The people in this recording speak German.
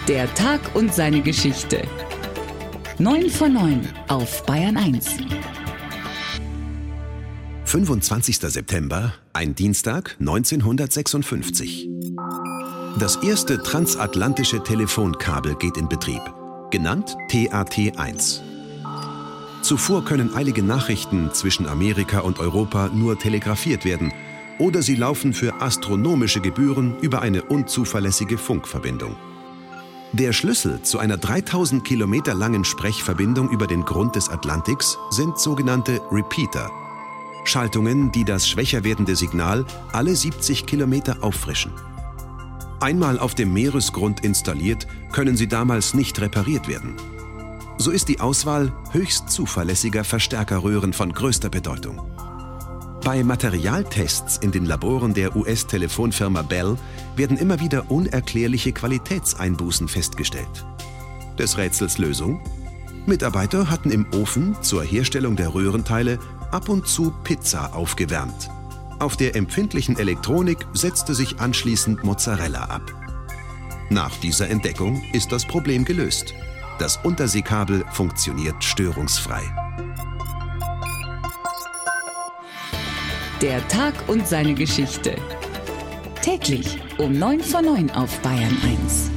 Der Tag und seine Geschichte. 9 von 9 auf Bayern 1. 25. September, ein Dienstag 1956. Das erste transatlantische Telefonkabel geht in Betrieb, genannt TAT-1. Zuvor können eilige Nachrichten zwischen Amerika und Europa nur telegrafiert werden oder sie laufen für astronomische Gebühren über eine unzuverlässige Funkverbindung. Der Schlüssel zu einer 3000 Kilometer langen Sprechverbindung über den Grund des Atlantiks sind sogenannte Repeater. Schaltungen, die das schwächer werdende Signal alle 70 Kilometer auffrischen. Einmal auf dem Meeresgrund installiert, können sie damals nicht repariert werden. So ist die Auswahl höchst zuverlässiger Verstärkerröhren von größter Bedeutung. Bei Materialtests in den Laboren der US-Telefonfirma Bell werden immer wieder unerklärliche Qualitätseinbußen festgestellt. Des Rätsels Lösung? Mitarbeiter hatten im Ofen zur Herstellung der Röhrenteile ab und zu Pizza aufgewärmt. Auf der empfindlichen Elektronik setzte sich anschließend Mozzarella ab. Nach dieser Entdeckung ist das Problem gelöst. Das Unterseekabel funktioniert störungsfrei. Der Tag und seine Geschichte. Täglich um 9 von 9 auf Bayern 1.